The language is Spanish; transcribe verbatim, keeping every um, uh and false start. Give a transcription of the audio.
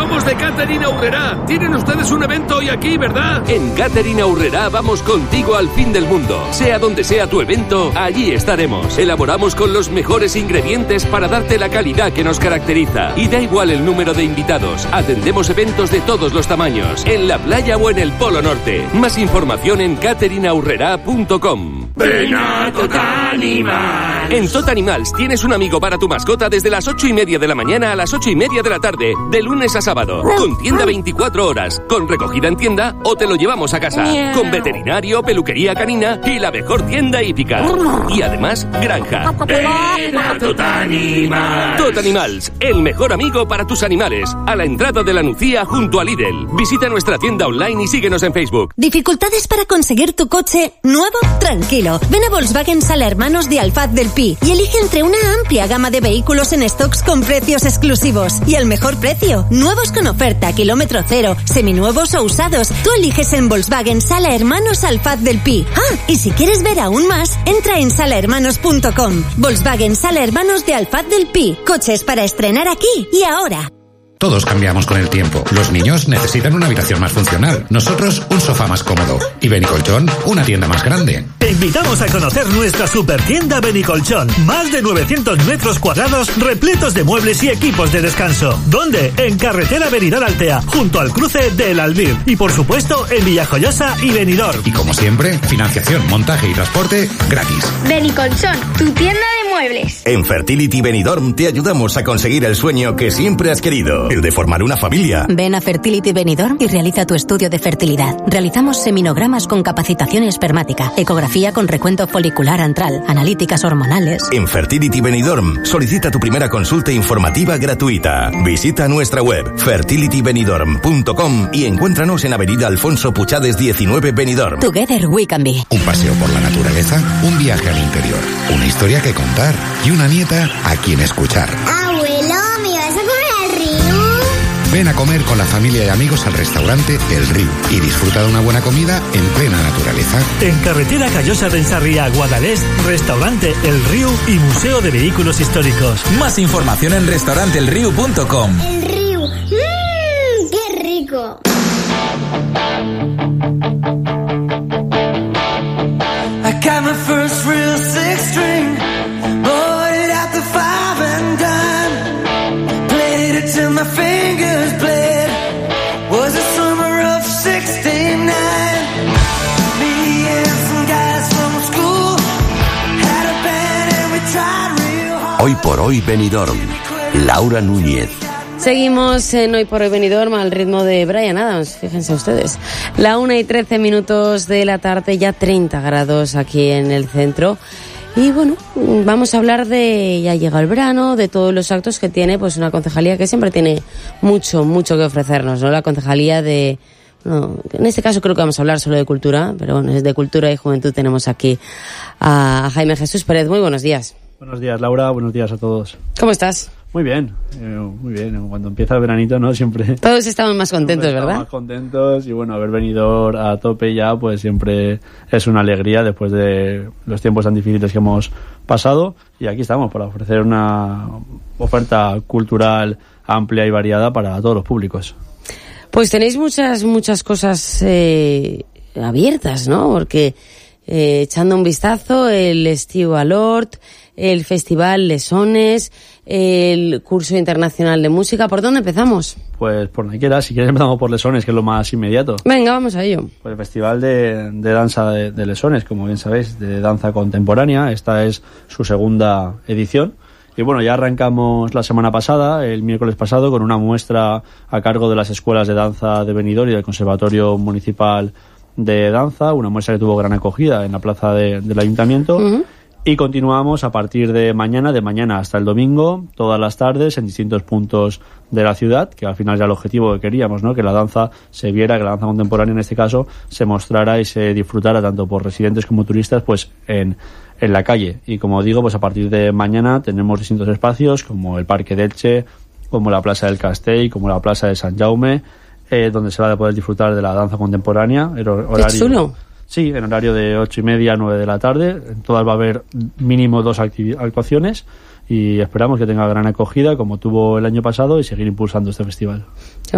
Somos de Catering Aurrerá. Tienen ustedes un evento hoy aquí, ¿verdad? En Catering Aurrerá vamos contigo al fin del mundo. Sea donde sea tu evento, allí estaremos. Elaboramos con los mejores ingredientes para darte la calidad que nos caracteriza. Y da igual el número de invitados. Atendemos eventos de todos los tamaños, en la playa o en el Polo Norte. Más información en catering aurrerá punto com. Ven a Totanimal. En Totanimals tienes un amigo para tu mascota desde las ocho y media de la mañana a las ocho y media de la tarde, de lunes a sábado, con tienda veinticuatro horas, con recogida en tienda o te lo llevamos a casa, con veterinario, peluquería canina y la mejor tienda hípica. Y además, granja. Ven a Totanimals. Totanimals, el mejor amigo para tus animales, a la entrada de la Nucía junto a Lidl. Visita nuestra tienda online y síguenos en Facebook. ¿Dificultades para conseguir tu coche nuevo? Tranquilo. Ven a Volkswagen Sala Hermanos de Alfaz del Pi y elige entre una amplia gama de vehículos en stocks con precios exclusivos y al mejor precio. Nuevos con oferta, kilómetro cero, seminuevos o usados. Tú eliges en Volkswagen Sala Hermanos Alfaz del Pi. Ah, y si quieres ver aún más, entra en sala hermanos punto com. Volkswagen Sala Hermanos de Alfaz del Pi. Coches para estrenar aquí y ahora. Todos cambiamos con el tiempo. Los niños necesitan una habitación más funcional. Nosotros, un sofá más cómodo. Y Benicolchón, una tienda más grande. Te invitamos a conocer nuestra supertienda Benicolchón. Más de novecientos metros cuadrados repletos de muebles y equipos de descanso. ¿Dónde? En carretera Benidorm Altea, junto al cruce del Albir. Y por supuesto, en Villajoyosa y Benidorm. Y como siempre, financiación, montaje y transporte gratis. Benicolchón, tu tienda de muebles. En Fertility Benidorm te ayudamos a conseguir el sueño que siempre has querido. El de formar una familia. Ven a Fertility Benidorm y realiza tu estudio de fertilidad. Realizamos seminogramas con capacitación espermática, ecografía con recuento folicular antral, analíticas hormonales. En Fertility Benidorm solicita tu primera consulta informativa gratuita. Visita nuestra web fertility benidorm punto com y encuéntranos en Avenida Alfonso Puchades diecinueve Benidorm. Together we can be. Un paseo por la naturaleza, un viaje al interior, una historia que contar y una nieta a quien escuchar. Abuelo, ¿me vas a comer al río? Ven a comer con la familia y amigos al restaurante El Río y disfruta de una buena comida en plena naturaleza. En carretera Callosa de Ensarría, Guadalest, restaurante El Río y Museo de Vehículos Históricos. Más información en restaurante el río punto com. El Río, mmm, qué rico. I got my first real six string, bought it at the five and dime, played it till my fingers bled, was the summer of sixty-nine, me and some guys from school, had a band and we tried real hard. Hoy por hoy Benidorm, Laura Núñez. Seguimos en Hoy por Hoy Benidorm al ritmo de Bryan Adams, fíjense ustedes. La una y trece minutos de la tarde, ya treinta grados aquí en el centro. Y bueno, vamos a hablar de, ya llega el verano, de todos los actos que tiene pues una concejalía que siempre tiene mucho, mucho que ofrecernos, ¿no? La concejalía de, no, en este caso creo que vamos a hablar solo de cultura, pero bueno, es de cultura y juventud. Tenemos aquí a Jaime Jesús Pérez. Muy buenos días. Buenos días, Laura, buenos días a todos. ¿Cómo estás? Muy bien, eh, muy bien. Cuando empieza el veranito, ¿no? Siempre... Todos estamos más contentos, ¿verdad? Estamos más contentos y bueno, haber venido a tope ya, pues siempre es una alegría después de los tiempos tan difíciles que hemos pasado. Y aquí estamos para ofrecer una oferta cultural amplia y variada para todos los públicos. Pues tenéis muchas, muchas cosas eh, abiertas, ¿no? Porque eh, echando un vistazo, el Estiu a l'Hort, el Festival Lesones, el curso internacional de música. ¿Por dónde empezamos? Pues por donde quieras. Si quieres empezamos por Lesones, que es lo más inmediato. Venga, vamos a ello. Pues el Festival de, de Danza de, de Lesones, como bien sabéis, de danza contemporánea. Esta es su segunda edición. Y bueno, ya arrancamos la semana pasada, el miércoles pasado, con una muestra a cargo de las escuelas de danza de Benidorm y del Conservatorio Municipal de Danza. Una muestra que tuvo gran acogida en la plaza de, del Ayuntamiento. Uh-huh. Y continuamos a partir de mañana, de mañana hasta el domingo, todas las tardes en distintos puntos de la ciudad, que al final ya el objetivo que queríamos, ¿no? Que la danza se viera, que la danza contemporánea en este caso se mostrara y se disfrutara tanto por residentes como turistas, pues en, en la calle. Y como digo, pues a partir de mañana tenemos distintos espacios como el Parque de Elche, como la Plaza del Castell, como la Plaza de San Jaume, eh, donde se va a poder disfrutar de la danza contemporánea. El horario, ¡qué chulo! Sí, en horario de ocho y media a nueve de la tarde. En todas va a haber mínimo dos activ- actuaciones y esperamos que tenga gran acogida como tuvo el año pasado y seguir impulsando este festival.